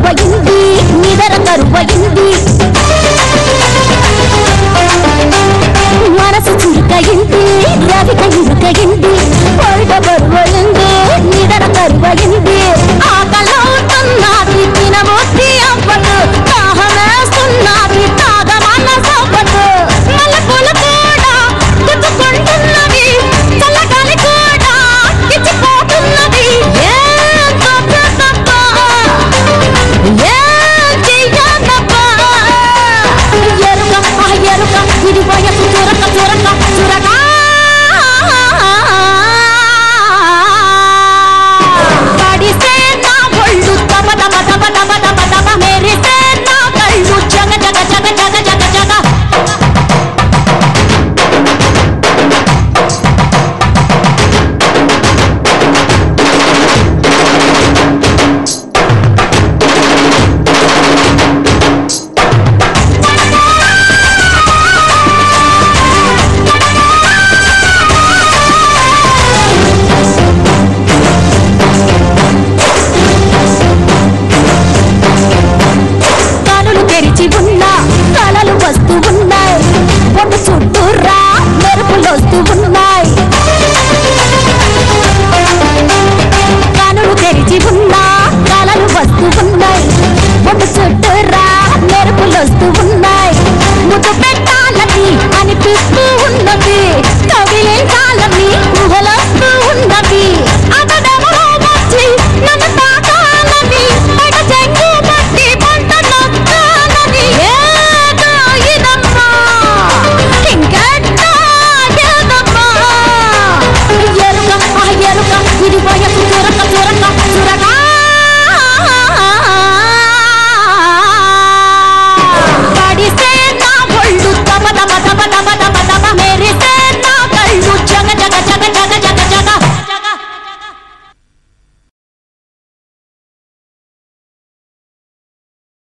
కరువయింది నిదర కరువయింది మనసు చురుకయింది రవిక ఇరుకయింది పొరట బరువయింది నిదర కరువయింది ఆకలవుతున్నది తినబుద్ధి అవ్వదు దాహమేస్తున్నది తాగమన్న సవ్వదు మల్లెపూలు కూడా గుచ్చుకుంటున్నవి చల్లగాలి కూడా ఇచ్చిపోతున్నది ఇది వయసు చురక చురక చురక పడిస్తే నా ఒళ్ళు తప తప తప తప తప తప మెరిస్తే నా కళ్ళు జగ జగ జగ జగ జగ జగ తెరిచి ఉన్న కళలు వస్తూ ఉన్నాయి పొట్టు చుట్టూరా మెరుపులు వస్తూ ఉన్నాయి కనులు తెరిచి ఉన్న కళలు వస్తూ ఉన్నాయి పొట్టు చుట్టూరా మెరుపులు వస్తూ ఉన్నాయి